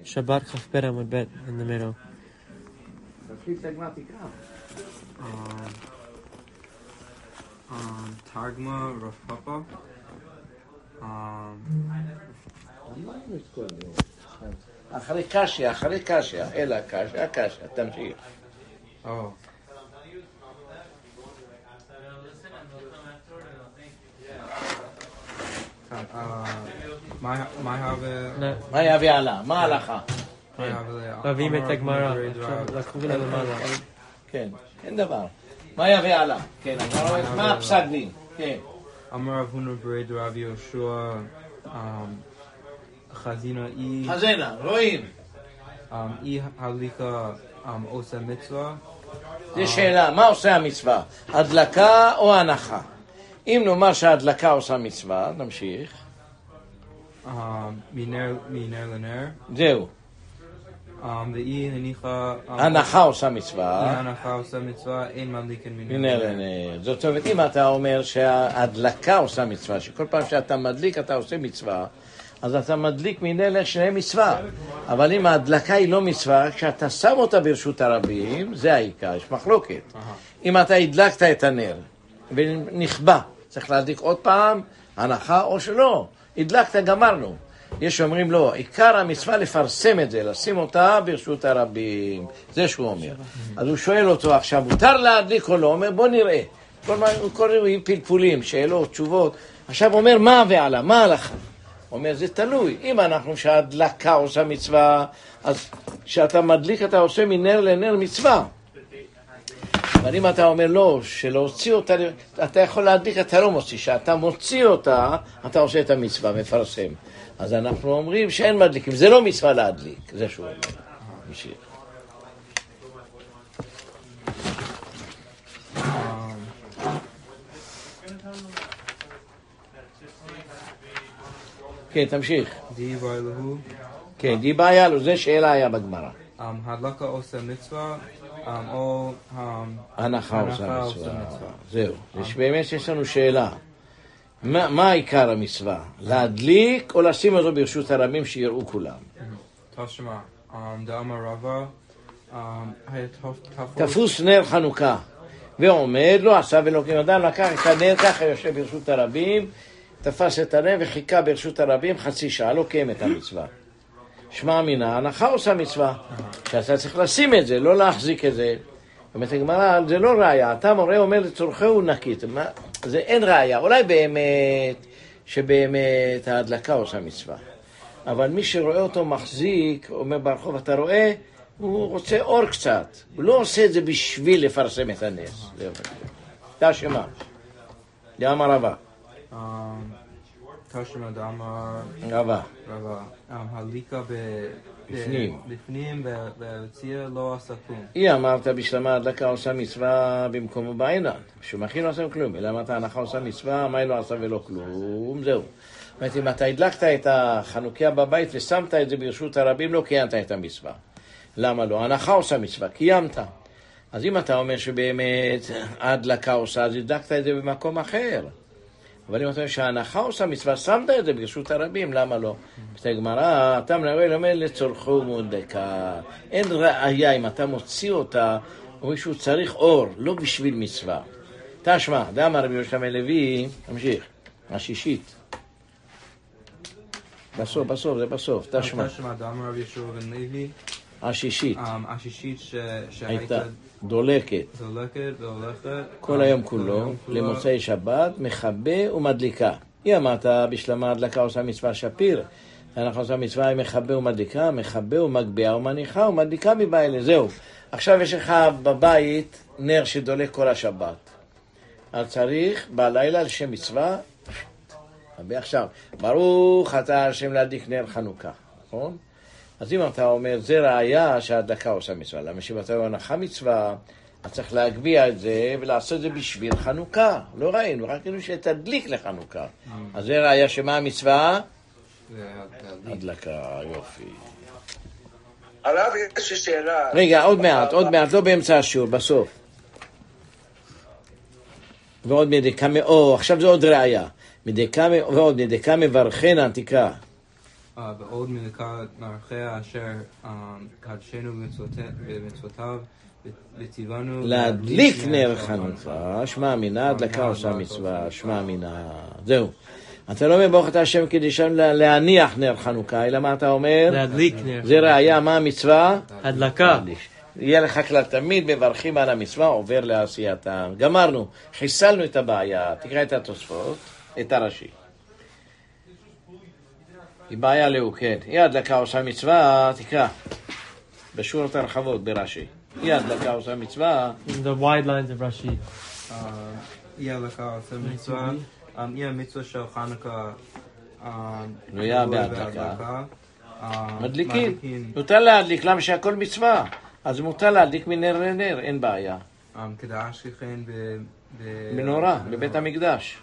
Shabbat Chaf Bet Amud Bet in the middle. Targma Rav Papa. אחרי קשיא, אלא קשיא, תמשיך. מה יביא עלה? מה ההלכה? מביאים את הגמרא, לקחו למעלה. כן, אין דבר. מה יביא עלה? כן, מה הפסק דין? כן. אמר רב הונא ברי דרב יהושע, חזינה רואים. אי הדליקה עושה מצווה. זו שאלה, מה עושה המצווה? הדלקה או הנחה? אם נאמר שההדלקה עושה מצווה, נמשיך. מנר לנר. זהו. ואי הניחה... הנחה עושה מצווה. הנחה עושה מצווה, אין מדליקן מנר לנר. זאת אומרת, אם אתה אומר שההדלקה עושה מצווה, שכל פעם שאתה מדליק אתה עושה מצווה, אז אתה מדליק מנר שני מצווה. אבל אם ההדלקה היא לא מצווה, כשאתה שם אותה ברשות הרבים, זה העיקר, יש מחלוקת. אם אתה הדלקת את הנר ונכבה, צריך להדליק עוד פעם, הנחה או שלא. הדלקת, גמרנו. יש שאומרים לו, עיקר המצווה לפרסם את זה, לשים אותה ברשות הרבים. זה שהוא אומר. אז הוא שואל אותו עכשיו, מותר להדליק או לא? הוא אומר, בוא נראה. כל פלפולים, שאלות, תשובות. עכשיו הוא אומר, מה ועלה? מה הלכה? הוא אומר, זה תלוי. אם אנחנו שההדלקה עושה מצווה, אז כשאתה מדליק אתה עושה מנר לנר מצווה. אבל אם אתה אומר לא, שלהוציא אותה, אתה יכול להדליק, אתה לא מוציא. כשאתה מוציא אותה, אתה עושה את המצווה, מפרסם. אז אנחנו אומרים שאין מדליקים. זה לא מצווה להדליק. זה שהוא אומר. נמשיך. כן, תמשיך. דיבה אלוהו. כן, דיבה היה לו, זה שאלה היה בגמרא. הדלקה עושה מצווה, או הנחה עושה מצווה. זהו. באמת יש לנו שאלה. מה עיקר המצווה? להדליק או לשים אותו ברשות הרבים שיראו כולם? תשמע, דאמר רבא, תפוס נר חנוכה ועומד, לא עשה ולא כמדן, לקח את הנר, ככה יושב ברשות הרבים, תפס את הנר וחיכה ברשות הרבים חצי שעה, לא קיים את המצווה. שמע מינה, הנחה עושה מצווה, שאתה צריך לשים את זה, לא להחזיק את זה. באמת הגמרא, זה לא ראיה, אתה מורה אומר לצורכהו נקית, זה אין ראיה, אולי באמת שבאמת ההדלקה עושה מצווה. אבל מי שרואה אותו מחזיק, אומר ברחוב, אתה רואה, הוא רוצה אור קצת, הוא לא עושה את זה בשביל לפרסם את הנס. תשמע, דאמר רבא. תשמע דאמר רבא. הדליקה בפנים והוציאה לא עשה כלום. היא אמרת בשלמה הדלקה עושה מצווה במקומו בעינן, שמכין לא עושה כלום, אלא אמרת הנחה עושה מצווה, מה היא לא עשה ולא כלום, זהו. זאת אומרת, אם אתה הדלקת את החנוכיה בבית ושמת את זה ברשות הרבים, לא קיימת את המצווה. למה לא? הנחה עושה מצווה, קיימת. אז אם אתה אומר שבאמת ההדלקה עושה, אז הדלקת את זה במקום אחר. אבל אם אתה אומר שההנחה עושה מצווה, שמת את זה ברשות הרבים, למה לא? בסדר גמרא, אתה מנהל לומד לצורכו מודקה. אין ראיה אם אתה מוציא אותה, או מישהו צריך אור, לא בשביל מצווה. תשמע, דאמר רבי יהושע בן לוי, תמשיך, השישית. בסוף, זה בסוף, תשמע. תשמע, דאמר רבי יהושע בן לוי. השישית. השישית שהייתה דולקת והולכת כל היום כולו למוצאי שבת, מכבה ומדליקה. היא אמרת בשלמה הדלקה עושה מצווה שפיר, אנחנו עושה מצווה היא מכבה ומדליקה, מכבה ומגביה ומניחה ומדליקה מבעלה. זהו, עכשיו יש לך בבית נר שדולק כל השבת, אז צריך בלילה לשם מצווה עכשיו ברוך אתה השם להדליק נר חנוכה, נכון? אז אם אתה אומר, זה ראיה שההדלקה עושה מצווה. למה שאתה אומר, הנחה מצווה, אז צריך להגביה את זה ולעשות את זה בשביל חנוכה. לא ראינו, רק כאילו שתדליק לחנוכה. אז זה ראיה שמה המצווה? הדלקה, יופי. עליו יש שאלה. רגע, עוד מעט, לא באמצע השיעור, בסוף. ועוד מדקה, עכשיו זה עוד ראיה. מדקה ועוד מדקה מברכנה, תקרא. בעוד מלכה מערכיה אשר קדשנו במצוותיו וציוונו להדליק נר חנוכה, שמע מינה, הדלקה עושה מצווה, שמע מינה. זהו. אתה לא מברך את השם קדישנו להניח נר חנוכה, אלא מה אתה אומר? להדליק נר. זה ראיה, מה המצווה? הדלקה. יהיה לך כלל תמיד, מברכים על המצווה, עובר לעשייתם. גמרנו, חיסלנו את הבעיה, תקרא את התוספות, את הרש"י. היא בעיה לאו, כן. היא הדלקה עושה מצווה, תקרא. בשורות הרחבות ברש"י. היא הדלקה עושה מצווה. The wide lines of Rashi. היא הדלקה עושה מצווה. היא המצווה של חנוכה. תלויה בהדלקה. מדליקים. מותר להדליק, למה שהכל מצווה? אז מותר להדליק מנר לנר, אין בעיה. כדאש לכן מנורה, בבית המקדש.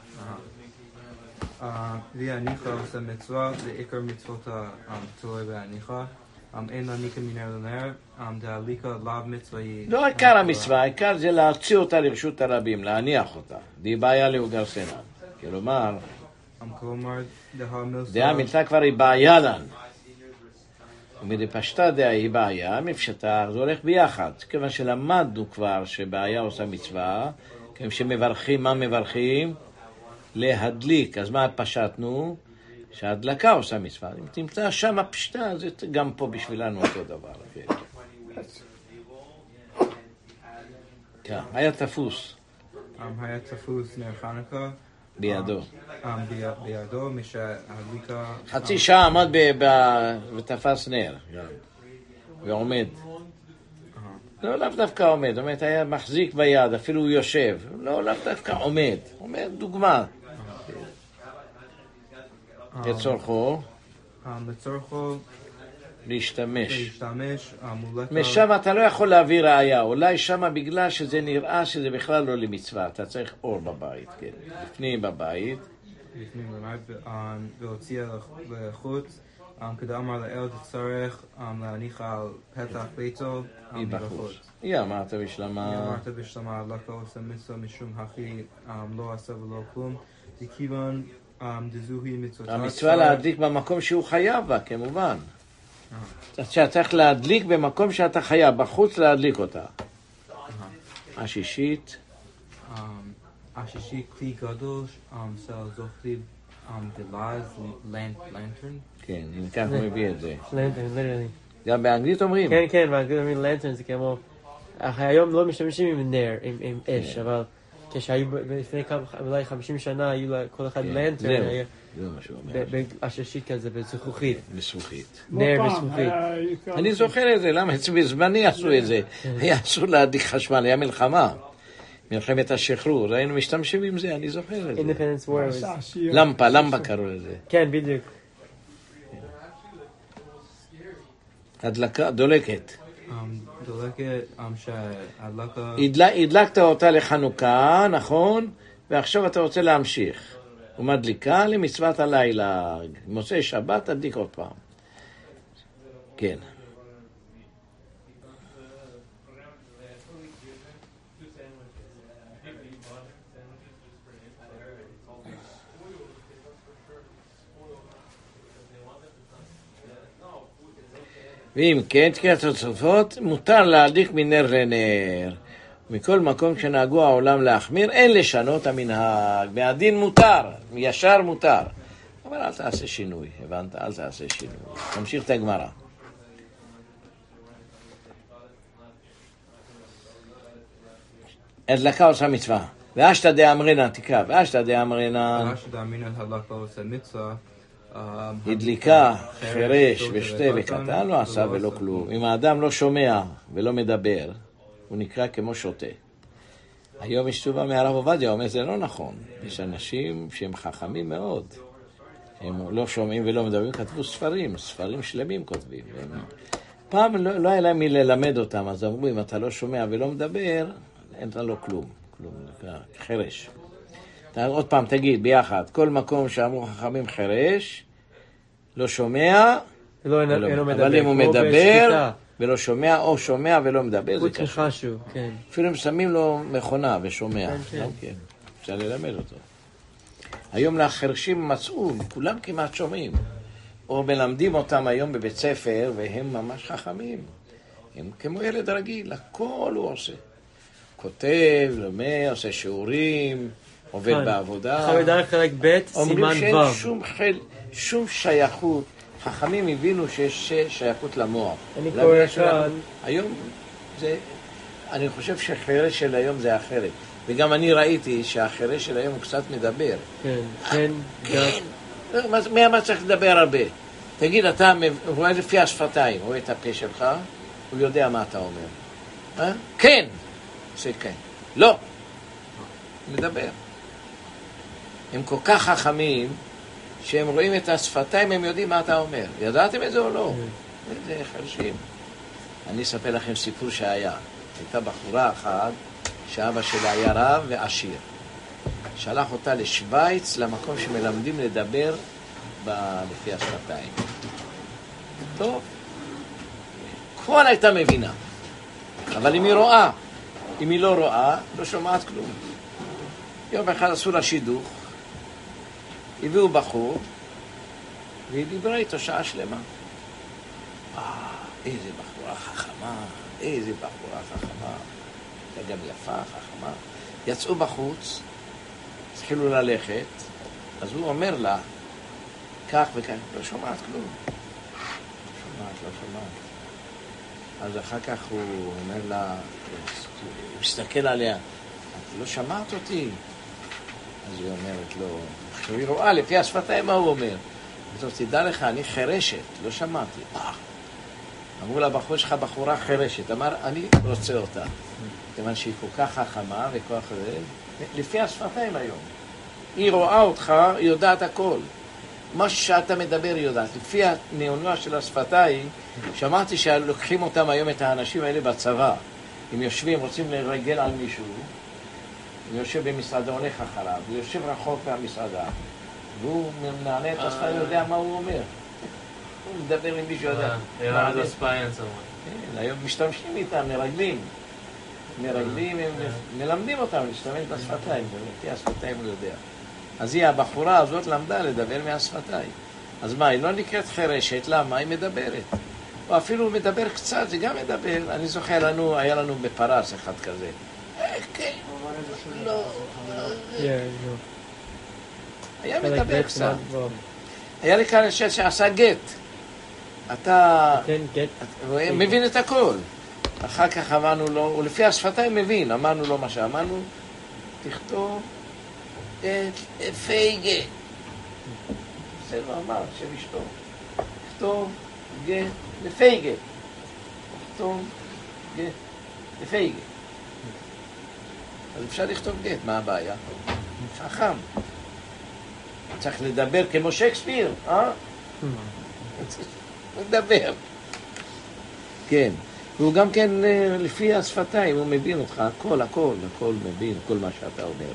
והניחה עושה מצווה, זה עיקר מצוות התורה והניחה. אין להניקה מנר לנר, דהליקה לאו מצווה היא... לא עיקר המצווה, העיקר זה להוציא אותה לרשות הרבים, להניח אותה. די בעיה לאוגר סנן. כלומר, דעה מצווה כבר היא בעיה לנו. ומדי פשטה דעה היא בעיה, מפשטה, זה הולך ביחד. כיוון שלמדנו כבר שבעיה עושה מצווה, כיוון שמברכים, מה מברכים? להדליק. אז מה פשטנו? שההדלקה עושה מצווה. אם תמצא שם הפשטה, זה גם פה בשבילנו אותו דבר. כן, היה תפוס. היה תפוס נר חנוכה. בידו. בידו, משהדליקה... חצי שעה עמד ותפס נר. ועומד. לא, לאו דווקא עומד. זאת אומרת, היה מחזיק ביד, אפילו הוא יושב. לא, לאו דווקא עומד. עומד דוגמה. לצורכו. לצורכו. להשתמש. מולקה. משם אתה לא יכול להביא ראיה. אולי שם בגלל שזה נראה שזה בכלל לא למצווה. אתה צריך אור בבית, כן. לפנים בבית. לפנים בבית, והוציאה לחוץ. כדאמר לאל תצטרך להניח על פתח ביתו מבחוץ. היא אמרת בשלמה. היא אמרת בשלמה, הדלקה עושה מצווה משום הכי לא עשה ולא כלום. זה כיוון דזוהי מצוות. המצווה להדליק במקום שהוא חייב בה, כמובן. אתה צריך להדליק במקום שאתה חייב, בחוץ להדליק אותה. השישית. השישית כלי גדול, זוכרים גלז, לנטרן. כן, אם כך הוא מביא את זה. לנטרן, ליטרלי. גם באנגלית אומרים? כן, כן, באנגלית אומרים לנטרן, זה כמו... היום לא משתמשים עם נר, עם אש, אבל כשהיו לפני אולי 50 שנה, היו כל אחד לנטרן. זה מה שהוא אומר. השישית כזה, בזכוכית. בזכוכית. נר בזכוכית. אני זוכר את זה, למה? בזמני עשו את זה. היה אסור להדליק חשמל, היה מלחמה. מלחמת השחרור, היינו משתמשים עם זה, אני זוכר את זה. Independence War. למפה קראו לזה. כן, בדיוק. הדלקה, דולקת. דולקת, שהדלקה... הדלקת אותה לחנוכה, נכון? ועכשיו אתה רוצה להמשיך. ומדליקה למצוות הלילה. מוצאי שבת, תדליק עוד פעם. כן. ואם כן, תקיעת התוספות, מותר להדליק מנר לנר. מכל מקום שנהגו העולם להחמיר, אין לשנות המנהג. מהדין מותר, ישר מותר. אבל אל תעשה שינוי, הבנת? אל תעשה שינוי. תמשיך את הגמרא. הדלקה עושה מצווה. ואשתא דאמרינן, תקרא, ואשתא דאמרינן. ואשתא דאמרינן הדלקה עושה מצווה. הדליקה, חירש ושוטה וקטן, לא עשה ולא כלום. אם האדם לא שומע ולא מדבר, הוא נקרא כמו שוטה. היום יש תשובה מהרב עובדיה, אומר, זה לא נכון. יש אנשים שהם חכמים מאוד. הם לא שומעים ולא מדברים, כתבו ספרים שלמים כותבים. פעם לא היה להם מי ללמד אותם, אז אמרו, אם אתה לא שומע ולא מדבר, אין לו כלום. כלום, נקרא חירש. עוד פעם תגיד ביחד, כל מקום שאמרו חכמים חירש, לא שומע, אבל אם הוא מדבר ולא שומע, או שומע ולא מדבר, זה קשה. אפילו הם שמים לו מכונה ושומע. אפשר ללמד אותו. היום לחרשים מצאו, כולם כמעט שומעים. או מלמדים אותם היום בבית ספר, והם ממש חכמים. הם כמו ילד רגיל, הכל הוא עושה. כותב, לומד, עושה שיעורים, עובד בעבודה. חמד חלק ב' אומרים סימן ו'. שאין שום שייכות. חכמים הבינו שיש שייכות למוח. אני קורא כאן. היום זה, אני חושב שהחירש של היום זה אחרת. וגם אני ראיתי שהחירש של היום הוא קצת מדבר. כן, כן. מה צריך לדבר הרבה? תגיד, אתה רואה לפי השפתיים, רואה את הפה שלך, הוא יודע מה אתה אומר. כן. זה כן. לא. מדבר. הם כל כך חכמים, שהם רואים את השפתיים, הם יודעים מה אתה אומר. ידעתם את זה או לא? זה חרשים. אני אספר לכם סיפור שהיה. הייתה בחורה אחת, שאבא שלה היה רב ועשיר. שלח אותה לשוויץ, למקום שמלמדים לדבר לפי השפתיים. טוב. כל הייתה מבינה. אבל אם היא רואה, אם היא לא רואה, לא שומעת כלום. יום אחד עשו לה שידוך, הביאו בחור, והיא דיברה איתו שעה שלמה. איזה בחורה חכמה, איזה בחורה חכמה. הייתה גם יפה, חכמה. יצאו בחוץ, התחילו ללכת, אז הוא אומר לה, כך וכך, לא שומעת כלום. לא שומעת. אז אחר כך הוא אומר לה, הוא מסתכל עליה, את לא שמעת אותי? אז היא אומרת לו, היא רואה לפי השפתיים מה הוא אומר. אז תדע לך, אני חרשת, לא שמעתי. אמרו לה, בחור שלך בחורה חרשת. אמר, אני רוצה אותה. כיוון שהיא כל כך חכמה וכוח זה, לפי השפתיים היום. היא רואה אותך, היא יודעת הכל. מה שאתה מדבר היא יודעת. לפי הנאונוע של השפתיים, שמעתי שלוקחים אותם היום את האנשים האלה בצבא. אם יושבים, רוצים לרגל על מישהו, הוא יושב במסעדה, הולך אחריו, הוא יושב רחוק מהמסעדה, והוא מנענה את השפתיים, יודע מה הוא אומר. הוא מדבר עם מישהו יודע. היום משתמשים איתם, מרגלים, הם מלמדים אותם להשתמש בשפתיים, ולפי השפתיים הוא יודע. אז היא, הבחורה הזאת למדה לדבר מהשפתיים. אז מה, היא לא נקראת חרשת, למה? היא מדברת. או אפילו מדבר קצת, זה גם מדבר. אני זוכר היה לנו בפרס אחד כזה. כן, לא. היה מדבר קצת. היה לי כאן שעשה גט. אתה מבין את הכל. אחר כך אמרנו לו, ולפי השפתיים מבין, אמרנו לו מה שאמרנו, תכתוב את פייגה. זה לא אמר, של אשתו. תכתוב גט לפייגה. תכתוב גט לפייגה. אז אפשר לכתוב גט, מה הבעיה? חכם. צריך לדבר כמו שייקספיר, לדבר. כן. והוא גם כן, לפי השפתיים, הוא מבין אותך, הכל מבין, כל מה שאתה אומר.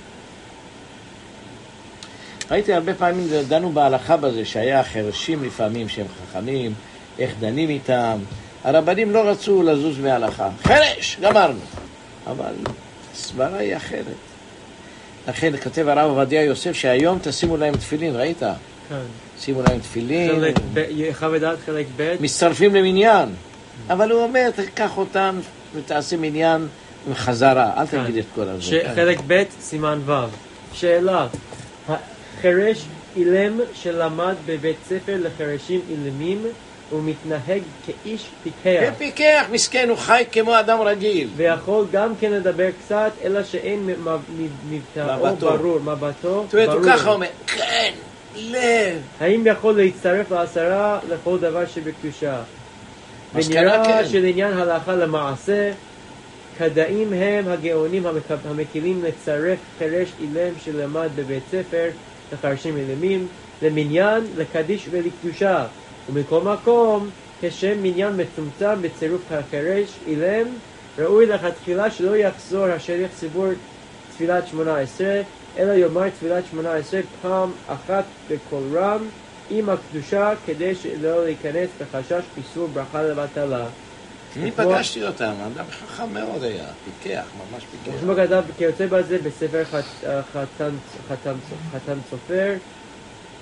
ראיתי הרבה פעמים, דנו בהלכה בזה, שהיה חרשים לפעמים שהם חכמים, איך דנים איתם. הרבנים לא רצו לזוז מההלכה. חרש, גמרנו. אבל הסברה היא אחרת. לכן כתב הרב עובדיה יוסף שהיום תשימו להם תפילין, ראית? כן. שימו להם תפילין. חמד חלק ב'. מצטרפים למניין. אבל הוא אומר, תקח אותם ותעשה מניין חזרה. אל תגיד את כל הזה. חלק ב' סימן ו'. שאלה. חרש אילם שלמד בבית ספר לחרשים אילמים ומתנהג כאיש פיקח. פיקח, מסכן, הוא חי כמו אדם רגיל. ויכול גם כן לדבר קצת, אלא שאין מבטאו ברור. מבטו ברור. הוא ככה אומר, כן, לב. האם יכול להצטרף לעשרה לכל דבר שבקדושה? ונראה שלעניין הלכה למעשה, כדאים הם הגאונים המקילים לצרף חרש אילם שלמד בבית ספר לחרשים אילמים, למניין, לקדיש ולקדושה. ומכל מקום, כשם מניין מצומצם בצירוף החרש אילם, ראוי לכתחילה שלא יחזור השליח ציבור תפילת 18, אלא יאמר תפילת 18 פעם אחת בכל רם עם הקדושה, כדי שלא להיכנס בחשש איסור ברכה לבטלה. אני פגשתי אותם, אדם חכם מאוד היה, פיקח, ממש פיקח. כמו כתב, כיוצא בזה בספר חתם סופר,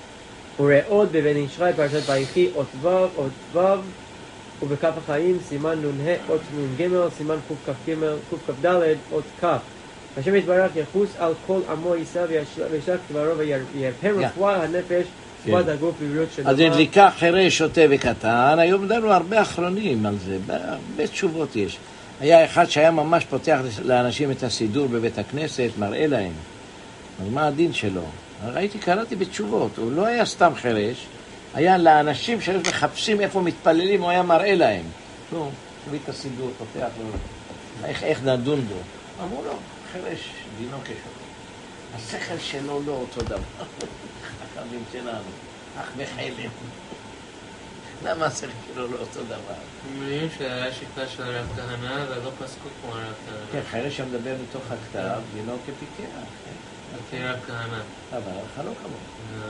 וראות בבן ישרי פרשת ויחי אות ו' ובכף החיים סימן נ"ה אות נ"ג סימן קכ"ד אות כ'. השם יתברך יחוס על כל עמו יישא וישק דברו וירפא רפואה הנפש רפואת הגוף בבריאות של אז הדליקה חירש שוטה וקטן, היום דנו הרבה אחרונים על זה, הרבה תשובות יש. היה אחד שהיה ממש פותח לאנשים את הסידור בבית הכנסת, מראה להם. אז מה הדין שלו? קראתי בתשובות, הוא לא היה סתם חירש, היה לאנשים שהיו מחפשים איפה מתפללים, הוא היה מראה להם. נו, תביא את הסידור, פותח לו, איך נדון בו. אמרו לו, חירש, דינו כשופט. השכל שלו לא אותו דבר. החכמים שלנו, אך בחלם. למה השכל שלו לא אותו דבר? אומרים שהיה שיטה של הרב כהנא, ולא פסקו כמו הרב כהנא. כן, חירש שמדבר מתוך הכתב, דינו כפיקח. לפי רב כהנא. אבל ההלכה לא כמובן.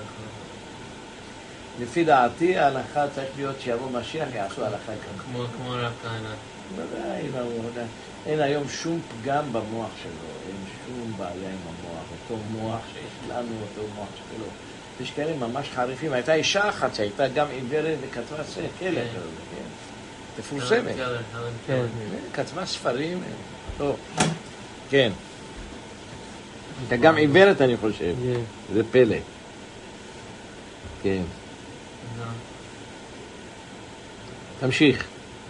לפי דעתי, ההלכה צריך להיות שיבוא משיח, יעשו הלכה כמובן. כמו הרב כהנא. בוודאי, אין היום שום פגם במוח שלו, אין שום בעיה עם המוח, אותו מוח שיש לנו, אותו מוח שלו. יש כאלה ממש חריפים. הייתה אישה אחת שהייתה גם עיוורת וכתבה כלב, תפורסמת. כתבה ספרים, טוב, כן. הייתה גם עיוורת אני חושב, זה פלא. כן. תמשיך.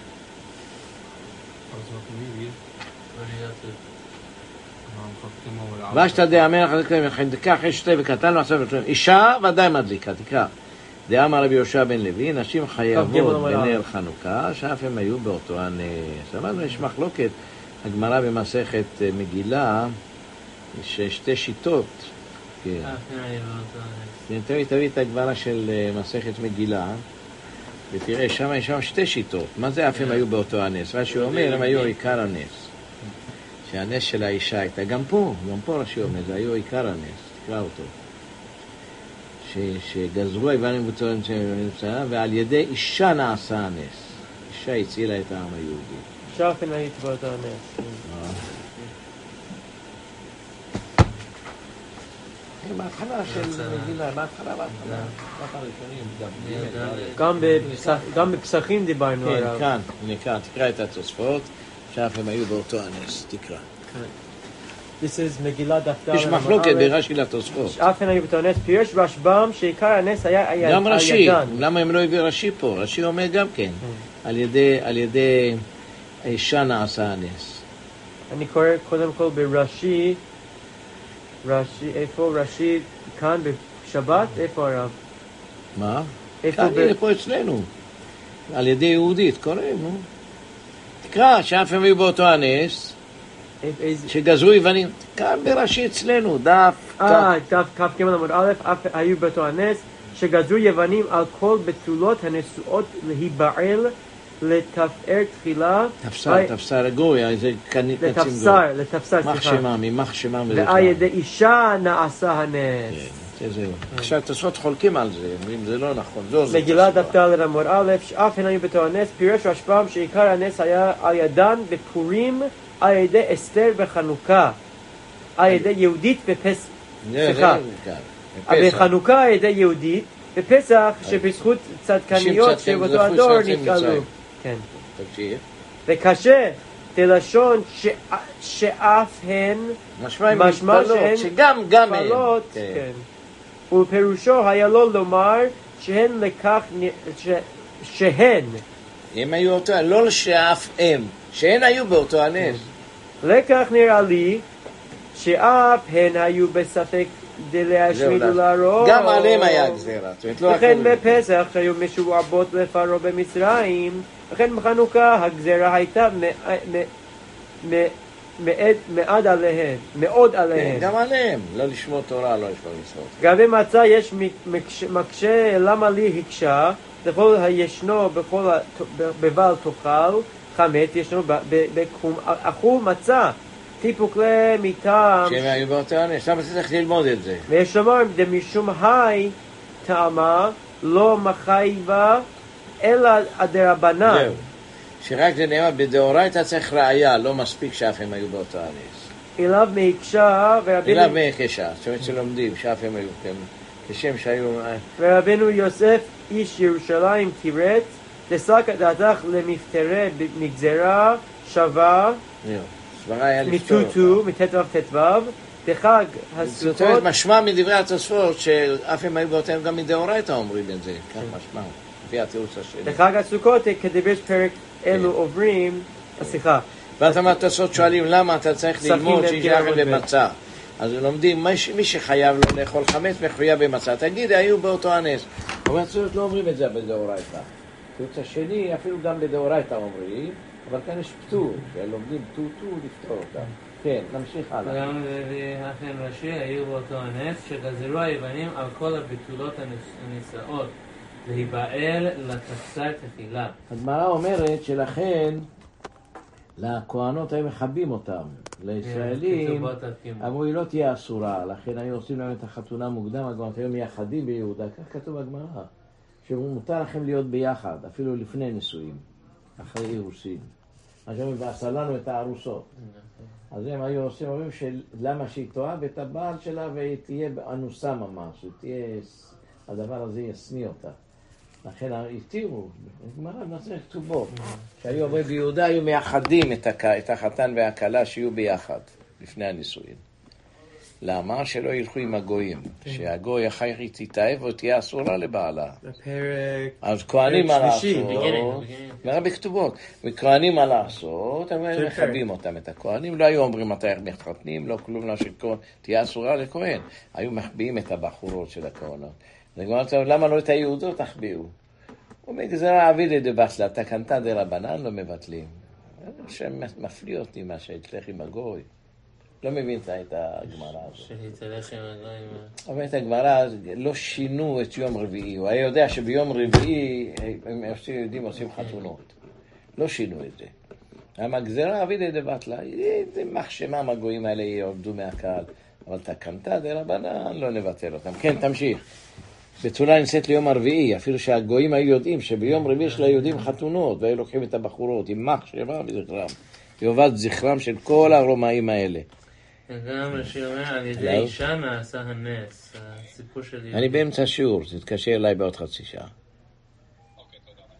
ואשתדע המלך דקה אחרי שתי וקטן ועכשיו אישה ודאי מדליקה, תקרא. דאמר רבי יהושע בן לוי, נשים חייבות בנר חנוכה שאף הם היו באותו הנס. אמרנו יש מחלוקת, הגמרא במסכת מגילה יש שתי שיטות. תביא את הגמרא של מסכת מגילה ותראה שם יש שתי שיטות. מה זה אף הם היו באותו הנס? רש"י אומר הם היו עיקר הנס, שהנס של האישה הייתה גם פה רש"י אומר זה היו עיקר הנס. תקרא אותו, שגזרו היוונים בצורת ועל ידי אישה נעשה הנס. אישה הצילה את העם היהודי. אישה אף הם היו באותו הנס. בהתחלה של מגילה, בהתחלה גם בפסחים דיברנו עליו. כאן, תקרא את התוספות, שאף הם היו באותו הנס, תקרא. This is מגילה דף ד'. יש מחלוקת ברש"י לתוספות. שאף הם היו באותו הנס, פירש רשב"ם שעיקר הנס היה על ידן. גם רש"י, למה הם לא הביאו רש"י פה? רש"י אומר גם כן, על ידי האישה נעשה הנס. אני קורא קודם כל ברש"י, איפה רש"י כאן בשבת? איפה הרב? מה? כאן הנה פה אצלנו. על ידי יהודית, קוראים, נו. תקרא, שאף הם היו באותו הנס, שגזרו יוונים. כאן ברש"י אצלנו, דף כ"ג עמוד א', אף היו באותו הנס, שגזרו יוונים על כל בתולות הנשואות להיבעל, לתפאר תחילה. תפסר גוי, זה קצין גוי. לתפסר, סליחה. ממח שמם. ועל ידי אישה נעשה הנס. זהו. עכשיו תוספות חולקים על זה, זה לא נכון. מגילה דף ד' עמוד א', שאף הם היו באותו הנס, פירש רשב"ם שעיקר הנס היה על ידן בפורים, על ידי אסתר בחנוכה, על ידי יהודית בפסח. סליחה. בחנוכה על ידי יהודית, בפסח שבזכות צדקניות שבאותו הדור נתגלו. כן. וקשה תלשון שאף הן משמע שהן שגם פלות, כן. ופירושו היה לו לומר שהן לכך שהן הם היו אותו, לא שאף הם, שהן היו באותו הנס. לכך נראה לי שאף הן היו בספק דלהשמיד ולהרוג. גם עליהם היה גזירה. וכן בפסח שהיו משועבות לפרעה במצרים, וכן בחנוכה הגזירה הייתה מאוד עליהן. גם עליהם, לא לשמור תורה, לא לשמור מצוות. גם במצה יש מקשה למה לי הקשה, לכל הישנו בבל תאכל חמץ, ישנו אכול מצה. טיפוק למיטם שהם היו באותו הנס, למה צריך ללמוד את זה? ויש לומר, דמשום היי טעמה לא מחייבה אלא הדרבנן. זהו, שרק זה נאמר, בדאורייתא צריך ראיה, לא מספיק שאף הם היו באותו הנס. אליו מהקשה אליו מהקשה, זאת אומרת שלומדים, שאף הם היו, כשם שהיו... ורבנו יוסף איש ירושלים תירץ, דסק דעתך למפטרה מגזרה שווה, סברה היה לפתור מטוטו, מט"ו ט"ו, בחג הסוכות. זאת אומרת, משמע מדברי התוספות, שאף הם היו באותיהם גם מדאורייתא אומרים את זה, כך משמע, לפי התירוץ השני. בחג הסוכות, כדברי פרק אלו עוברים, סליחה. ואז התוספות שואלים למה אתה צריך ללמוד שישאר במצה. אז לומדים, מי שחייב לו לאכול חמץ מחויב במצה. תגיד, היו באותו הנס. אבל התוספות לא אומרים את זה בדאורייתא. התירוץ השני, אפילו גם בדאורייתא אומרים, אבל כאן יש פטור, שלומדים טוטו לפתור אותם. כן, נמשיך הלאה. גם באחן ראשי היו באותו הנס שגזרו היוונים על כל הבתולות הנישאות להיבעל לקצר תחילה. הגמרא אומרת שלכן לכהנות היו מכבים אותם. לישראלים אמרו היא לא תהיה אסורה, לכן היו עושים להם את החתונה מוקדם, הגמרא היו מייחדים ביהודה, כך כתוב בגמרא, שמותר לכם להיות ביחד, אפילו לפני נישואים, אחרי אירוסין. עכשיו ועשה לנו את הארוסות. אז הם היו עושים, אומרים שלמה שהיא תאהב את הבעל שלה והיא תהיה אנוסה ממש, הדבר הזה ישניא אותה. לכן התירו, גמרא במסכת כתובות, שהיו אומרים ביהודה היו מייחדים את החתן והכלה שיהיו ביחד לפני הנישואין. למה? שלא ילכו עם הגויים, שהגוי אחר היא תתאהב או תהיה אסורה לבעלה. אז כהנים מה לעשות, בכתובות, וכהנים מה לעשות, הם מכבים אותם את הכהנים, לא היו אומרים מתי הם מתחתנים, לא כלום, לא שתהיה אסורה לכהן, היו מחביאים את הבחורות של הכהנות. למה לא את היהודות תחביאו? ומגזרה אבידי דבטלה, תקנתא דרבנן לא מבטלים. שמפליא אותי מה שהתלך עם הגוי. לא מבין את הגמרא הזאת. שהתלך עם הגוי. אבל את הגמרא לא שינו את יום רביעי. הוא היה יודע שביום רביעי יהודים עושים חתונות. לא שינו את זה. המגזרה אבידי דבטלה, זה מחשמה מהגויים האלה יעבדו מהקהל. אבל תקנתא דרבנן לא נבטל אותם. כן, תמשיך. בתולה נמצאת ליום הרביעי, אפילו שהגויים היו יודעים שביום רביעי של היהודים חתונות, והיו לוקחים את הבחורות עם מחשבה וזכרם, ויובד זכרם של כל הרומאים האלה. גם רש"י אומר, על ידי אישה נעשה הנס, הסיפור של יהודים. אני באמצע שיעור, תתקשר אליי בעוד חצי שעה. אוקיי,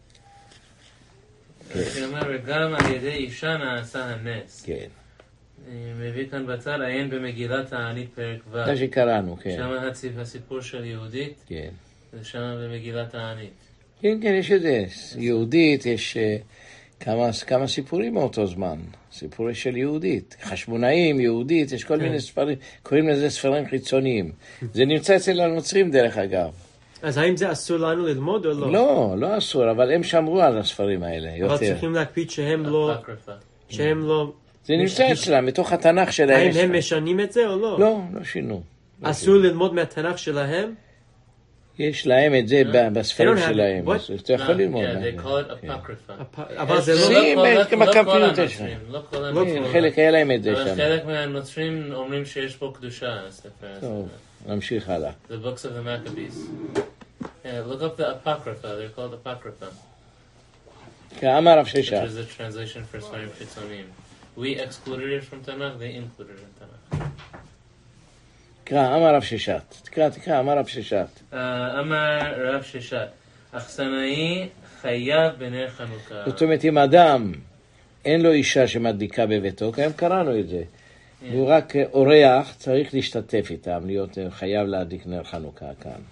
תודה. רש"י אומר, וגם על ידי אישה נעשה הנס. כן. אני מביא כאן בצד, עיין במגילת תענית פרק ו'. זה שקראנו, כן. שם הסיפור של יהודית, כן. ושם במגילת תענית. כן, כן, יש את זה. יהודית, יש כמה סיפורים מאותו זמן. סיפורי של יהודית. חשמונאים, יהודית, יש כל מיני ספרים, קוראים לזה ספרים חיצוניים. זה נמצא אצל הנוצרים דרך אגב. אז האם זה אסור לנו ללמוד או לא? לא, לא אסור, אבל הם שמרו על הספרים האלה יותר. אבל צריכים להקפיד שהם לא... זה נמצא אצלם, מתוך התנ"ך שלהם. האם הם משנים את זה או לא? לא, לא שינו. אסור ללמוד מהתנ"ך שלהם? יש להם את זה בספרים שלהם. אתה יכול ללמוד. אבל זה לא כל הנוצרים. חלק היה להם את זה שם. חלק מהנוצרים אומרים שיש פה קדושה. טוב, נמשיך הלאה. The books of the Maccabees. Look up the Apocrypha. They're called Apocrypha. כאמר רב ששת. Which is a translation for ספרים חיצוניים. We excluded it from Tanakh, they included it in Tanakh. תקרא, אמר רב ששת. תקרא, אמר רב ששת. אמר רב ששת. אכסנאי חייב בנר חנוכה. זאת אומרת, אם אדם אין לו אישה שמדליקה בביתו, כי הם קראנו את זה. והוא רק אורח, צריך להשתתף איתם, להיות חייב להדליק נר חנוכה כאן.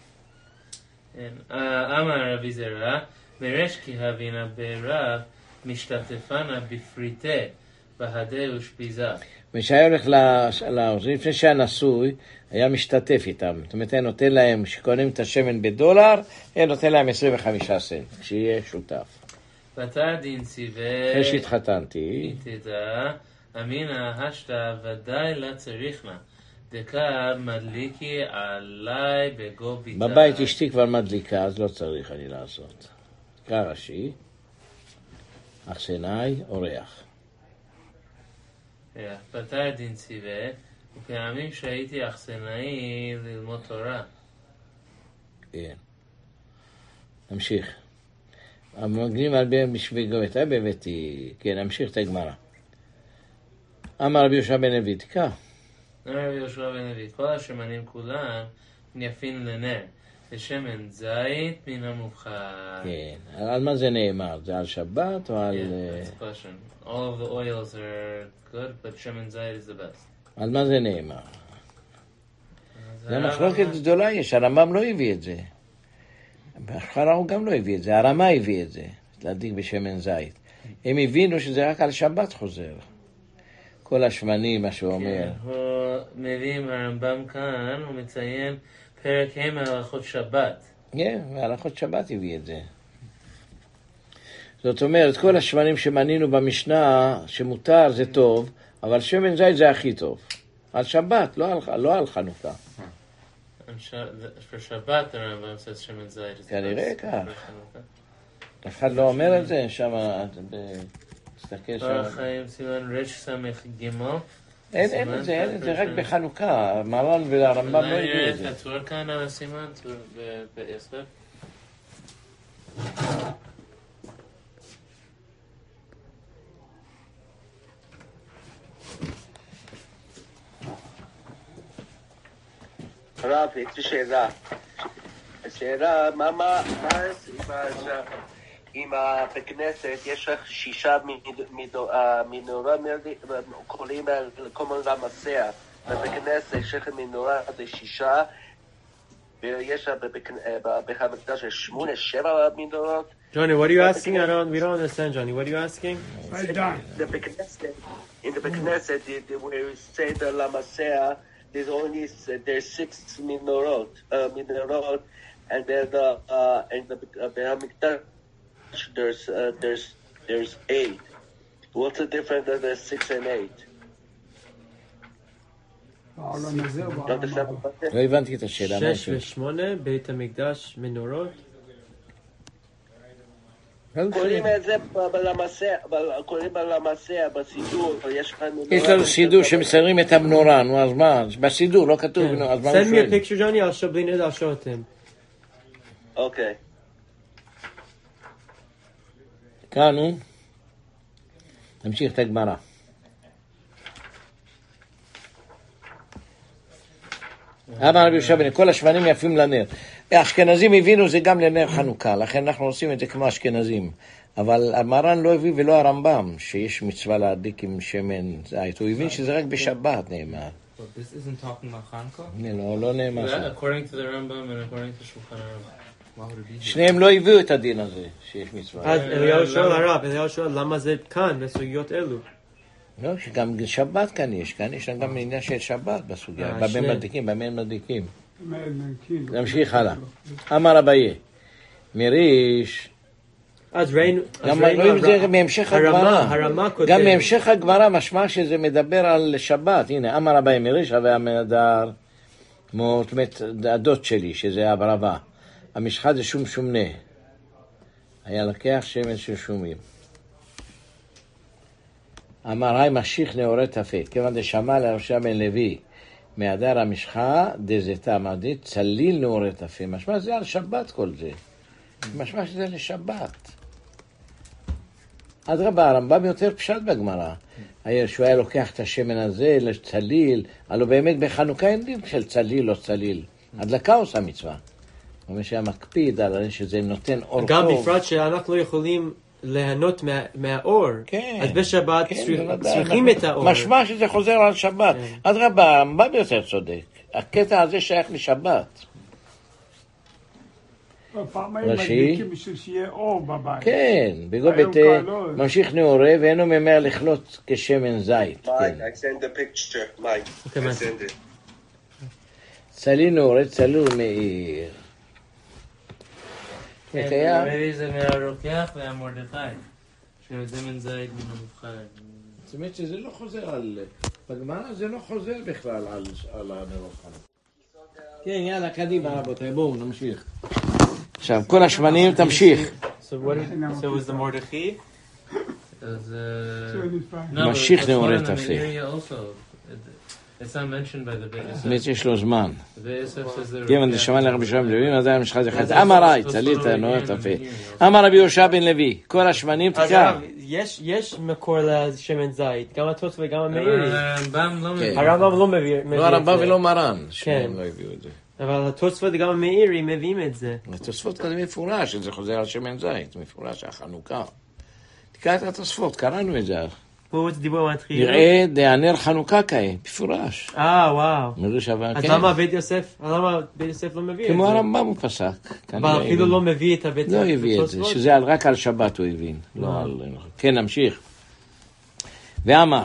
אמר רבי זרע, מרש כי הבינה ברב, משתתפנה בפריטה. בהדה ושפיזה. ושהיה הולך לעוזרים, לפני שהיה נשוי, היה משתתף איתם. זאת אומרת, היה נותן להם, שקונים את השמן בדולר, היה נותן להם 25 סנט, כשיהיה שותף. בתר דין ציווה... אחרי שהתחתנתי. תדע, אמינה השתה ודאי לה צריכנה. דקה מדליקי עליי בגו ביתה. בבית אשתי כבר מדליקה, אז לא צריך אני לעשות. תקרא רש"י, אכסנאי אורח. פתר דין ציווה, ופעמים שהייתי אכסנאי ללמוד תורה. כן. נמשיך. המגנים על בהם בשביל אתה בביתי. כן, נמשיך את הגמרא. אמר רבי יהושע בן לוי, תקרא. אמר רבי יהושע בן לוי, כל השמנים כולם יפים לנר. ושמן זית מן המובחר. כן, על מה זה נאמר? זה על שבת או על... Yeah, that's the question. All of the oils are good, but שמן זית is the best. על מה זה נאמר? זה מחלוקת גדולה יש, הרמב"ם לא הביא את זה. בהתחלה הוא גם לא הביא את זה, הרמ"א הביא את זה, להדליק בשמן זית. הם הבינו שזה רק על שבת חוזר. כל השמנים, מה שהוא אומר. הוא מביא עם הרמב"ם כאן, הוא מציין פרק ה' מהלכות שבת. כן, מהלכות שבת הביא את זה. זאת אומרת, כל השמנים שמנינו במשנה, שמותר זה טוב, אבל שמן זית זה הכי טוב. על שבת, לא על חנוכה. For שבת הרמב"ם says שמן זית. כנראה כך. אף אחד לא אומר את זה, שם, תסתכל שם. אורח חיים סימן ר' סמך ג'. אין את זה, רק בחנוכה. מרן והרמב"ם לא הביאו את זה. אולי תור כאן על הסימן, תור בעסק. הרב, יש לי שאלה. מה הסיבה אם בכנסת יש לך 6 מנורה קוראים לכל מיני למסע, ובכנסת יש לך מנורה ל6, ויש בבית המקדש 8-7 מנורות. Johnny, what are you asking? We don't understand, Johnny. What are you asking? In the Knesset, where you say the Lamasea, there's 6 minorot, and then in the Hamikdash there's 8. What's the difference of the 6 and 8? לא הבנתי את השאלה. 6 ו8, בית המקדש מנורות. קוראים את זה בלמסע, בסידור, יש לנו סידור שמסדרים את המנורה, נו אז מה? בסידור לא כתוב, נו אז מה הוא Send me a שואל? picture, Johnny, I'll show it to him. אוקיי. כאן הוא. נמשיך את הגמרא. אמר רבי יהושע בן כל השמנים יפים לנר. האשכנזים הבינו זה גם לנר חנוכה, לכן אנחנו עושים את זה כמו אשכנזים. אבל המרן לא הביא ולא הרמב"ם שיש מצווה להדליק עם שמן זית. הוא הבין שזה רק בשבת נאמר. But this isn't talking about Hanukkah? לא נאמר שם. According to the Rambam and according to Shulchan Aruch. Why would it be here? שניהם לא הביאו את הדין הזה שיש מצווה. אז אליהו שואל הרב, אליהו שואל למה זה כאן בסוגיות אלו? לא, שגם שבת כאן יש גם עניין של שבת בסוגיה. במה הם מדליקים. נמשיך הלאה. אמר אביי, מריש, אז ראינו, גם רואים זה מהמשך הגמרא. הרמה כותב. גם מהמשך הגמרא משמע שזה מדבר על שבת. הנה, אמר אביי מריש, הווה המנדר, זאת אומרת, הדוד שלי, שזה הברבה. המשחה זה שום שומנה. היה לקח שמן של שומים. אמר, היי משיך נאורי תפה, כיוון דשמע לרשע בן לוי, מהדר המשחה, דזתה, אמרתי, צליל נאורי תפה. משמע זה על שבת כל זה. משמע שזה לשבת. אדרבה, הרמב"ם יותר פשט בגמרא. שהוא היה לוקח את השמן הזה לצליל, הלוא באמת בחנוכה אין דין של צליל או צליל. הדלקה עושה מצווה. הוא אומר שהיה מקפיד על שזה נותן אור גם טוב. בפרט שאנחנו לא יכולים ליהנות מהאור. כן. אז בשבת צריכים את האור. משמע שזה חוזר על שבת. אדרבה, הרמב"ם יותר צודק. הקטע הזה שייך לשבת. פעמיים מדליקים בשביל שיהיה אור בבית. כן, בגלל ממשיך נאורה ואינו ממהר לכלות כשמן זית. Mike, I send the picture. Mike, I send it. צליל נאורה, צלול מאיר. כן, רבי זה מהרוקח והמרדכי. שמן זית מן המובחר. זאת אומרת שזה לא חוזר על... בגמרא זה לא חוזר בכלל על הנרוחן. כן, יאללה, קדימה רבותיי, בואו נמשיך. עכשיו, כל השמנים תמשיך. So was the Mordechai? משיך נאורי תפה. It's not mentioned by the Beit זאת אומרת יש לו זמן. The Beit says כיוון דשמע לרבי יהושע בן לוי, אז היה משחק אחד. אמר היי, צליל נאורי תפה. אמר רבי יהושע בן לוי, כל השמנים תקרא. יש מקור לשמן זית, גם התוספות וגם המאירי. הרמב"ם לא מביא. הרמב"ם לא מביא. לא הרמב"ם ולא מרן, שניהם לא הביאו את זה. אבל התוספות גם המאירי מביאים את זה. התוספות כזה מפורש, זה חוזר על שמן זית, מפורש, החנוכה. תקרא את התוספות, קראנו את זה. פה זה דיבור מתחיל. נראה דהנר חנוכה כהה, מפורש. וואו. אז למה בית יוסף לא מביא את זה? כמו הרמב"ם הוא פסק. אבל אפילו לא מביא את הבית לא הביא את זה, שזה רק על שבת הוא הבין. כן, נמשיך. ואמר,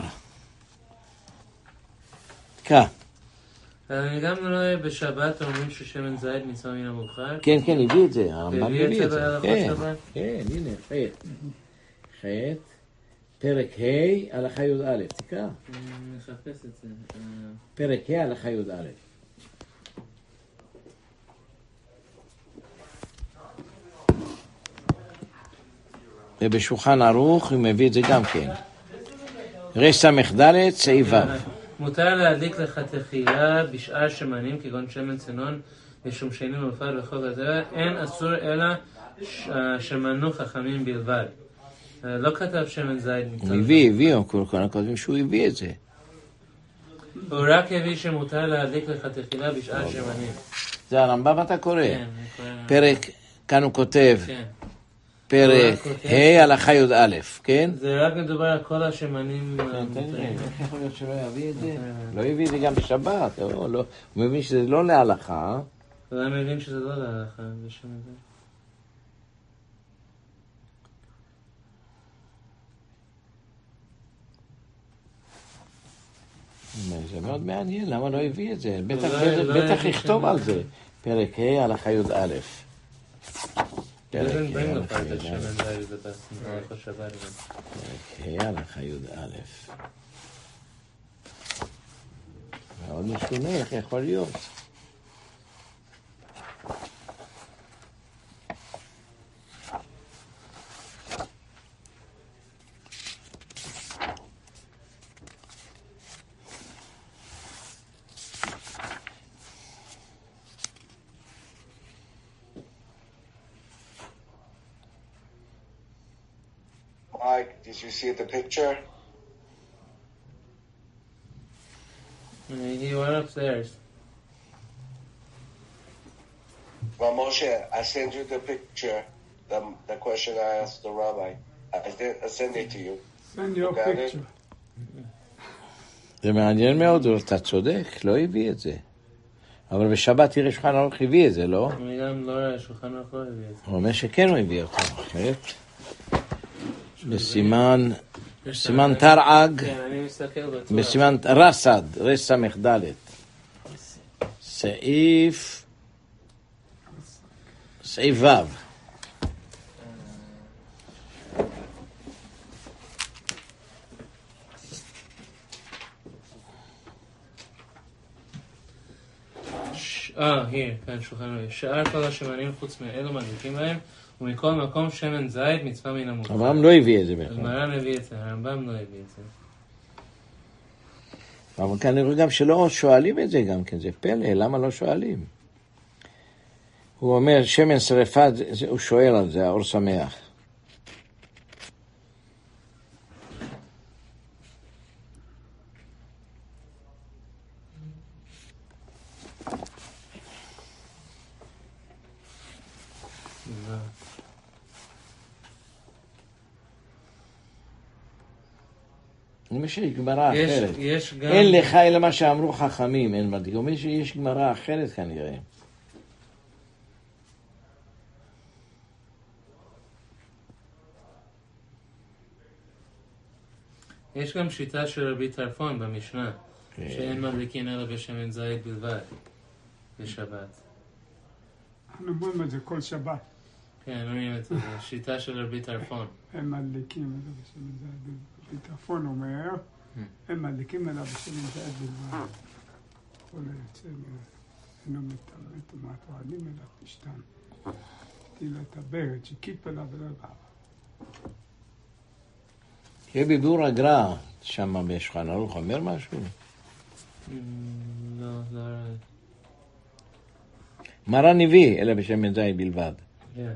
תקרא. אני גם רואה בשבת אומרים ששמן זית מצווה מן המאוחר. כן, הביא את זה, הרמב"ם הביא את זה. כן, הנה, ח' פרק ה' הלכה י"א, תקרא. נחפש את זה. פרק ה' הלכה י"א. ובשולחן ערוך הוא מביא את זה גם כן. רס"ד סעיף ו'. מותר להדליק לך תחילה בשאר שמנים כגון שמן צנון ושמשנים מופר וחוק הזה, אין אסור אלא שמנו חכמים בלבד. לא כתב שמן זית. הוא הביא, כולם כותבים שהוא הביא את זה. הוא רק הביא שמותר להדליק לך תחילה בשאר שמנים. זה הרמב"ם אתה קורא. כן, פרק, כאן הוא כותב. פרק ה' הלכה י"א, כן? זה רק מדובר על כל השמנים. איך יכול להיות שלא יביא את זה? לא הביא את זה גם בשבת, הוא מבין שזה לא להלכה. הוא מבין שזה לא להלכה, בשם הזה. זה מאוד מעניין, למה לא הביא את זה? בטח יכתוב על זה. פרק ה' הלכה י"א. פרק ה' הלכה י"א. מאוד משונה, איך יכול להיות? Mike, did you see the picture? He went upstairs. Well, Moshe, I sent you the picture, the question I asked the rabbi. I sent it to you. Send your picture. זה מעניין מאוד, אתה צודק, לא הביא את זה. אבל בשבת תראה שולחן ערוך הביא את זה, לא? אני גם לא רואה, שולחן ערוך לא הביא את זה. הוא אומר שכן הוא הביא אותו, אחרת. בסימן תרעג, בסימן רס"ד, רס"ד, סעיף ו'. כאן שולחן ערוך. שאר כל השמנים חוץ מאלו מדליקים בהם, ומכל מקום שמן זית מצווה מן המאוחר. הרמב"ם לא הביא את זה בכלל. מרן הביא את זה, הרמב"ם לא הביא את זה. אבל כנראה גם שלא שואלים את זה גם כן, זה פלא, למה לא שואלים? הוא אומר, שמן שריפה, הוא שואל על זה, האור שמח. יש גמרא אחרת. אין לך אלא מה שאמרו חכמים, אין מדליק. הוא אומר שיש גמרא אחרת כנראה. יש גם שיטה של רבי טרפון במשנה, שאין מדליקין אלא בשמן זית בלבד, בשבת. אנחנו אומרים את זה כל שבת. כן, אומרים את זה, שיטה של רבי טרפון. הם מדליקים אלא בשמן זית בלבד. רבי טרפון אומר, הם מדליקים אלא בשמן זית בלבד. כל היוצא אינו מתאמת ומה טוענים אלא פשטן. תהילה את הברד שכיפ אליו ולא רב. רבי בור הגר"א שם בשולחן ערוך אומר משהו? לא, לא ראיתי. מרן הביא, אלא בשמן זית בלבד. כן.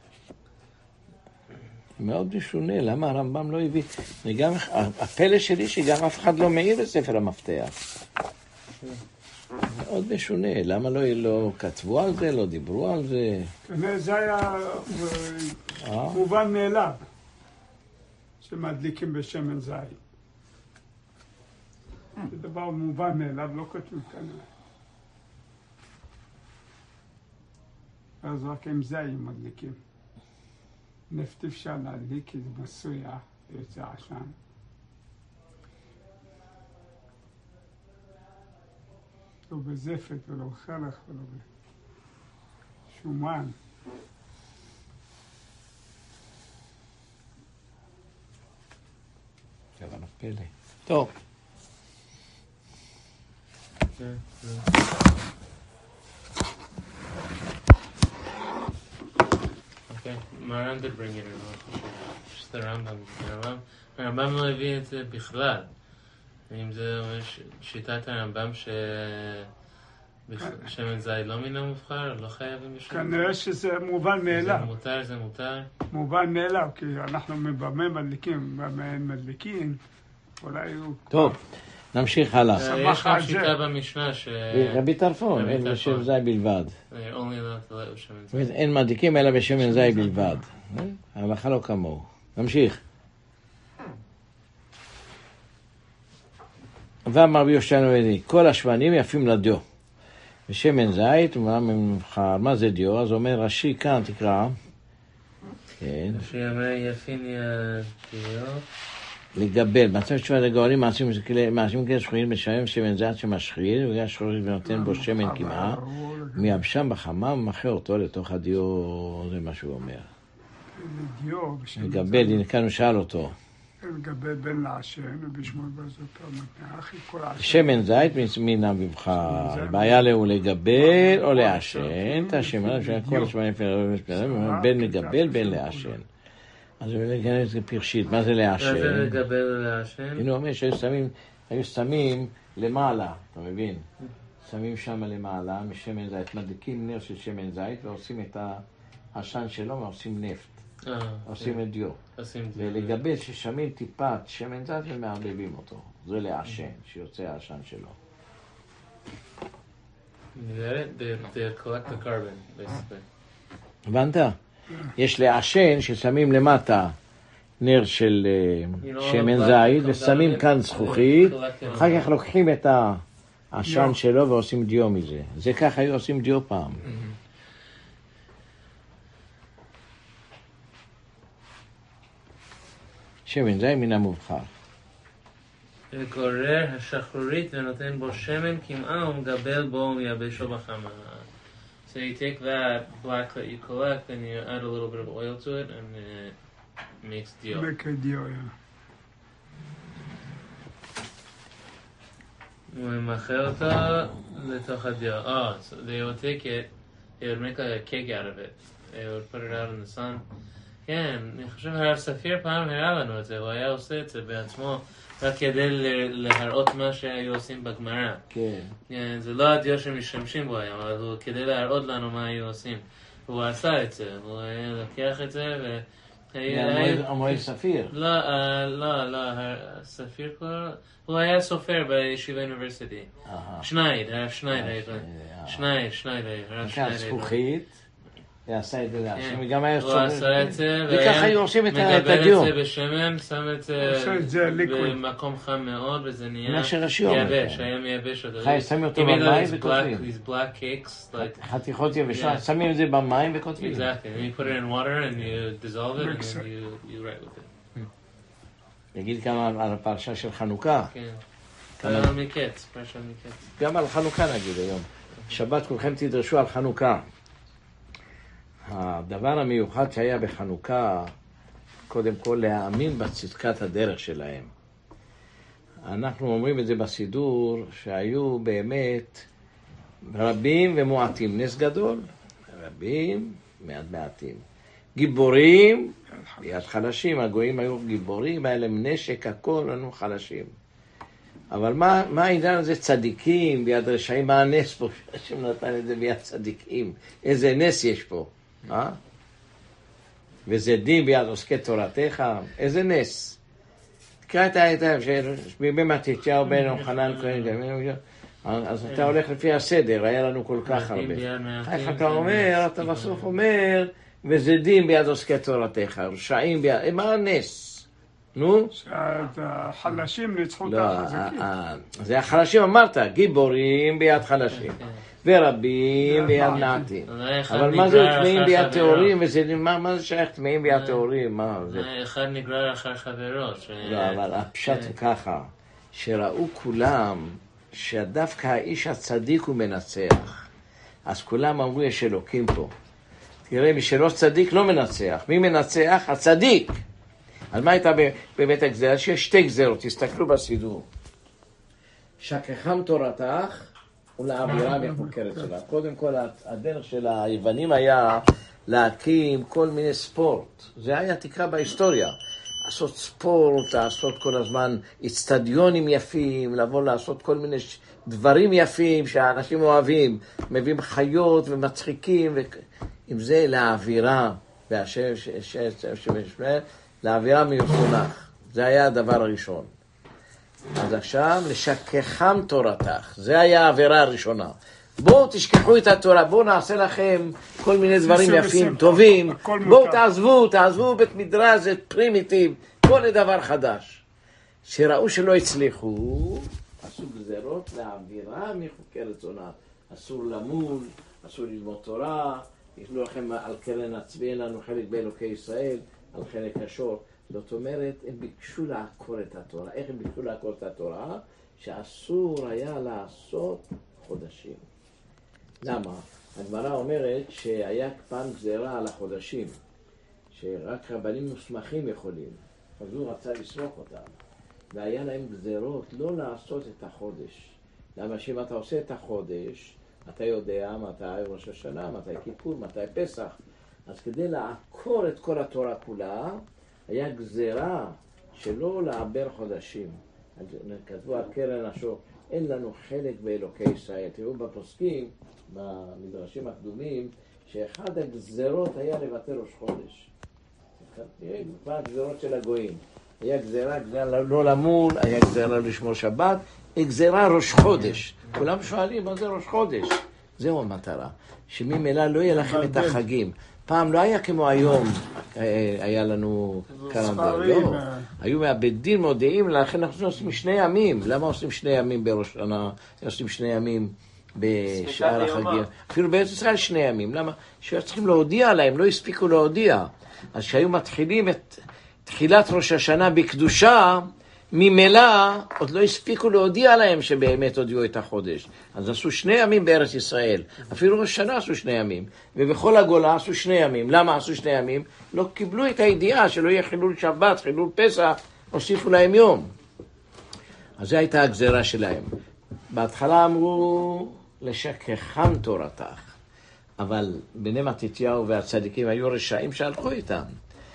מאוד משונה, למה הרמב"ם לא הביא? וגם הפלא שלי שגם אף אחד לא מעיר בספר המפתח. מאוד משונה, למה לא כתבו על זה, לא דיברו על זה? כנראה זה היה מובן מאליו, שמדליקים בשמן זית. זה דבר מובן מאליו, לא כתוב כנראה. אז רק עם זית מדליקים. נפט אפשר להדליק, כי זה מסויה, יוצא עשן. לא בזפת ולא חלך ולא בשומן. אבל הפלא. טוב. Okay, Maran did bring it in. Just the Rambam. הרמב"ם לא הביא את זה בכלל. אם זה שיטת הרמב"ם שמן זית לא מן המובחר, לא חייבים בשום. כנראה שזה מובן מאליו. זה מותר. מובן מאליו, כי אנחנו במה מדליקים, במה אין מדליקים, אולי הוא... טוב, נמשיך הלאה. יש גם שיטה במשנה ש... רבי טרפון, אין בשמן זית בלבד. אין מדליקים אלא בשמן זית בלבד. ההלכה לא כמוהו. נמשיך. ואמר רבי יושעיהו הנביא, כל השמנים יפים לדיו. בשמן זית, מה זה דיו? אז אומר רש"י כאן, תקרא. כן. רש"י אומר יפין דיו. לגבל, מצב תשובה לגואלים מעשים כאלה שחורים בשמן שמן זית שמשחיר, בגלל שחורים ונותן בו שמן כמעה, מייבשם בחמה ומחר אותו לתוך הדיו, זה מה שהוא אומר. לגבל, הנה כאן הוא שאל אותו. לגבי בן לעשן, ובשמואל בזאת המתנח, כל העשן. שמן זית מן המבחר, בעיה הוא לגבל או לעשן, את השמן, כל השמנים בין לגבל בין לעשן. אז הוא לגלל את זה פרשית, מה זה לעשן? מה זה לגבל ולעשן? הנה הוא אומר שהיו שמים למעלה, אתה מבין? שמים שם למעלה משמן זית, מדליקים נר של שמן זית ועושים את העשן שלו ועושים נפט. עושים את דיו. ולגבל ששמים טיפת שמן זית ומערבבים אותו. זה לעשן, שיוצא העשן שלו. They collect the carbon, basically. הבנת? יש לעשן ששמים למטה נר של שמן זית ושמים כאן זכוכית, אחר כך לוקחים את העשן שלו ועושים דיו מזה. זה ככה היו עושים דיו פעם. שמן זית מן המובחר. גורר השחרורית ונותן בו שמן כמעה ומגבל בו ומייבשו בחמה. So you take that black that you collect and you add a little bit of oil to it and it makes dio. Make a dio, yeah. וממחר אותו לתוך הדיו. Oh, so they would take it, they would make like a cake out of it. They would put it out in the sun. כן, אני חושב הרב ספיר פעם הראה לנו את זה, הוא היה עושה את זה בעצמו רק כדי להראות מה שהיו עושים בגמרא. כן. זה לא הדיו שמשתמשים בו היום, אבל הוא כדי להראות לנו מה היו עושים. הוא עשה את זה, הוא היה לוקח את זה ו... המועד ספיר. לא, ספיר כבר... הוא היה סופר בישיבה אוניברסיטי. שנייד, הרב שנייד. כאן זכוכית. יעשה את זה לעשן, וגם היה הוא עשה את זה, וככה היו עושים את הדיו. מגבל את זה בשמן, שם את זה במקום חם מאוד, וזה נהיה יבש, היה מייבש אותו. שמים אותו במים וכותבים. These black cakes, like... חתיכות יבשה, שמים את זה במים וכותבים. Exactly, and you put it in water and you dissolve it and then you write with it. נגיד כמה על הפרשה של חנוכה. כן, פרשה מקץ. גם על חנוכה נגיד היום. שבת כולכם תדרשו על חנוכה. הדבר המיוחד שהיה בחנוכה, קודם כל להאמין בצדקת הדרך שלהם. אנחנו אומרים את זה בסידור, שהיו באמת רבים ומועטים, נס גדול, רבים מעטים. גיבורים, ביד חלשים, הגויים היו גיבורים, היה להם נשק, הכל, היו חלשים. אבל מה העניין הזה צדיקים, ביד רשעים, מה הנס פה, שהשם נתן את זה ביד צדיקים? איזה נס יש פה? וזה דין ביד עוסקי תורתך, איזה נס. תקרא את האיתה בימי מתתיהו בן יוחנן כהן, אז אתה הולך לפי הסדר, היה לנו כל כך הרבה. איך אתה אומר, אתה בסוף אומר, וזדים ביד עוסקי תורתך, רשעים ביד, מה הנס? נו? שהחלשים ניצחו את החזקים. זה החלשים אמרת, גיבורים ביד חלשים, ורבים ביד מעטים. אבל מה זה טמאים ביד טהורים? מה זה שייך טמאים ביד טהורים? אחד נגרר אחר חברו. לא, אבל הפשט הוא ככה, שראו כולם שדווקא האיש הצדיק הוא מנצח. אז כולם אמרו יש אלוקים פה. תראה, מי שלא צדיק לא מנצח. מי מנצח? הצדיק. אז מה הייתה בבית הגזרה? שיש שתי גזרות, תסתכלו בסידור. שכחם תורתך ולעבירה מחוקרת שלה. קודם כל, הדרך של היוונים היה להקים כל מיני ספורט. זה היה תקרא בהיסטוריה. לעשות ספורט, לעשות כל הזמן אצטדיונים יפים, לבוא לעשות כל מיני דברים יפים שהאנשים אוהבים, מביאים חיות ומצחיקים, עם זה לאווירה, והשם לאווירה מיוחנך. זה היה הדבר הראשון. אז עכשיו, לשכחם תורתך. זה היה האווירה הראשונה. בואו תשכחו את התורה, בואו נעשה לכם כל מיני דברים יפים, טובים. בואו תעזבו בית מדרש, זה פרימיטיב, כל דבר חדש. שראו שלא הצליחו, עשו גזרות לאווירה מחוקי רצונה. אסור למול, אסור ללמוד תורה, יתנו לכם על קרן הצביע לנו חלק באלוקי ישראל, על חלק השור. זאת אומרת, הם ביקשו לעקור את התורה. איך הם ביקשו לעקור את התורה? שאסור היה לעשות חודשים. למה? הגמרא אומרת שהיה פעם גזירה על החודשים, שרק רבנים מוסמכים יכולים. אז הוא רצה לסמוך אותם. והיה להם גזירות לא לעשות את החודש. למה שאם אתה עושה את החודש, אתה יודע מתי ראש השנה, מתי כיפור, מתי פסח. אז כדי לעקור את כל התורה כולה, היה גזירה שלא לעבר חודשים. אז כתבו על קרן השור, אין לנו חלק באלוקי ישראל. תראו בפוסקים, במדרשים הקדומים, שאחד הגזירות היה לבטל ראש חודש. תראה, כבר הגזירות של הגויים. היה גזירה לא למול, היה גזירה לשמור שבת, גזירה ראש חודש. כולם שואלים מה זה ראש חודש. זהו המטרה, שממילא לא יהיה לכם את החגים. פעם לא היה כמו היום, היה לנו קרנבל, לא. היו מהבית מודיעים, לכן אנחנו עושים 2 ימים. למה עושים 2 ימים בראש שנה? עושים 2 ימים בשאר החגים. אפילו בארץ ישראל 2 ימים. למה? שצריכים להודיע להם, לא הספיקו להודיע. אז שהיו מתחילים את תחילת ראש השנה בקדושה, ממילא עוד לא הספיקו להודיע להם שבאמת הודיעו את החודש. אז עשו 2 ימים בארץ ישראל. אפילו ראש שנה עשו 2 ימים. ובכל הגולה עשו 2 ימים. למה עשו 2 ימים? לא קיבלו את הידיעה שלא יהיה חילול שבת, חילול פסח, הוסיפו להם יום. אז זו הייתה הגזירה שלהם. בהתחלה אמרו לשכחם תורתך. אבל בני מתתיהו והצדיקים היו רשעים שהלכו איתם.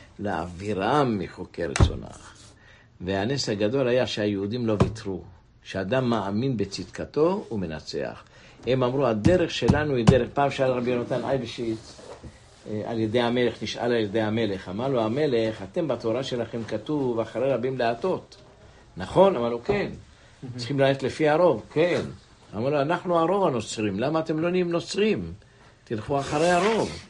להעבירם מחוקי רצונך. והנס הגדול היה שהיהודים לא ויתרו. שאדם מאמין בצדקתו הוא מנצח. הם אמרו, הדרך שלנו היא דרך. פעם שאל רבי יונתן אייבשיץ על ידי המלך, נשאל על ידי המלך. אמר לו המלך, אתם בתורה שלכם כתוב אחרי רבים להטות. נכון? אמר לו כן. צריכים ללכת לפי הרוב. כן. אמר לו, אנחנו הרוב הנוצרים. למה אתם לא נהיים נוצרים? תלכו אחרי הרוב.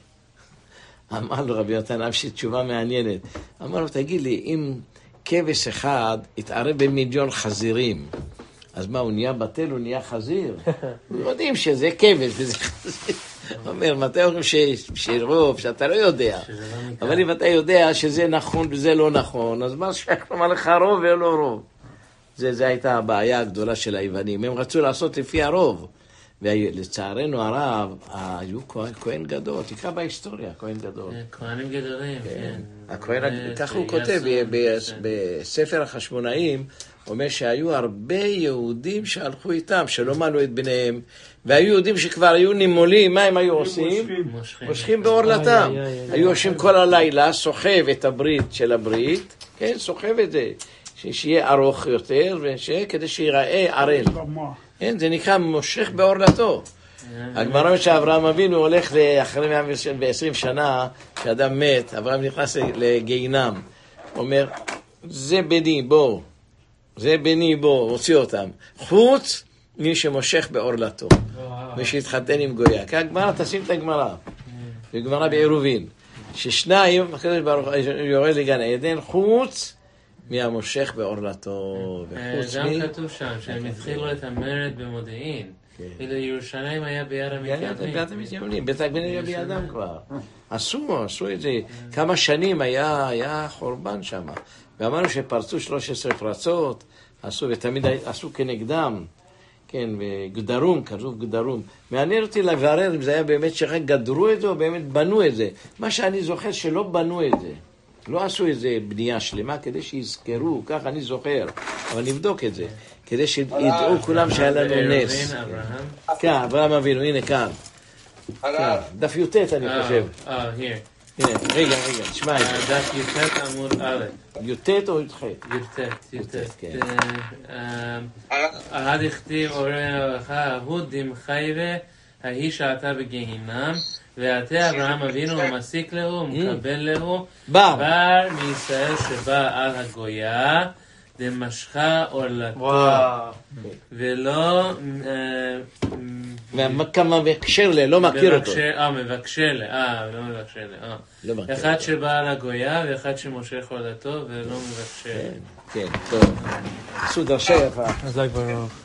אמר לו רבי יונתן אייבשיץ תשובה מעניינת. אמר לו, תגיד לי, אם כבש אחד התערב ב1,000,000 חזירים, אז מה, הוא נהיה בטל, הוא נהיה חזיר? יודעים שזה כבש וזה חזיר. הוא אומר, מתי אומרים שרוב, שאתה לא יודע. אבל אם אתה יודע שזה נכון וזה לא נכון, אז מה שייך לומר לך רוב ולא רוב? זה הייתה הבעיה הגדולה של היוונים. הם רצו לעשות לפי הרוב. ולצערנו הרב, היו כהן גדול, תקרא בהיסטוריה, כהן גדול. כהנים גדולים, כן. ככה הוא כותב בספר החשמונאים, אומר שהיו הרבה יהודים שהלכו איתם, שלא מלו את בניהם, והיו יהודים שכבר היו נימולים, מה הם היו עושים? מושכים בעורלתם. היו עושים כל הלילה, סוחב את הברית של הברית, כן, סוחב את זה, שיהיה ארוך יותר, כדי שיראה ערל. כן, זה נקרא מושך בעורלתו. הגמרא אומרת שאברהם אבינו הולך אחרי 120 שנה, כשאדם מת, אברהם נכנס לגיהינום. הוא אומר, זה בני, בוא. זה בני, בוא, הוציא אותם. חוץ מי שמושך בעורלתו. מי שהתחתן עם גויה. כי הגמרא, תשים את הגמרא. הגמרא בעירובין. ששניים, הקדוש ברוך הוא יורד לגן עדן, חוץ מהמושך בעורלתו. גם כתוב שם, שהם התחילו את המרד במודיעין. ואילו ירושלים היה ביד המתייוונים. ביד המתייוונים, בית הגבן היה בידם כבר. עשו את זה. כמה שנים היה חורבן שם. ואמרנו שפרצו 13 פרצות, ותמיד עשו כנגדם. כן, וגדרום, כתוב גדרום. מעניין אותי לברר אם זה היה באמת שרק גדרו את זה או באמת בנו את זה. מה שאני זוכר שלא בנו את זה. לא עשו איזה בנייה שלמה כדי שיזכרו, כך אני זוכר. אבל נבדוק את זה. כדי שידעו כולם שהיה לנו נס. כן, אברהם אבינו, הנה כאן. דף י"ט אני חושב. הנה, רגע, תשמע את זה. דף י"ט עמוד א'. י"ט או י"ח? י"ט, כן. עד הכתיב אורי לך, ההוא דמחיירה, ההיא שעתה בגיהינם, ועתה אברהם אבינו מסיק לו, מקבל לו, בר מישראל שבא על הגויה, דמשכה עורלתו, ולא... כמה מבקשר לה, לא מכיר אותו. מבקשר לה, לא מבקשר לה. אחד שבא על הגויה ואחד שמושך עורלתו ולא מבקשר. כן, טוב. עשו דרשה יפה. חזק ברוך.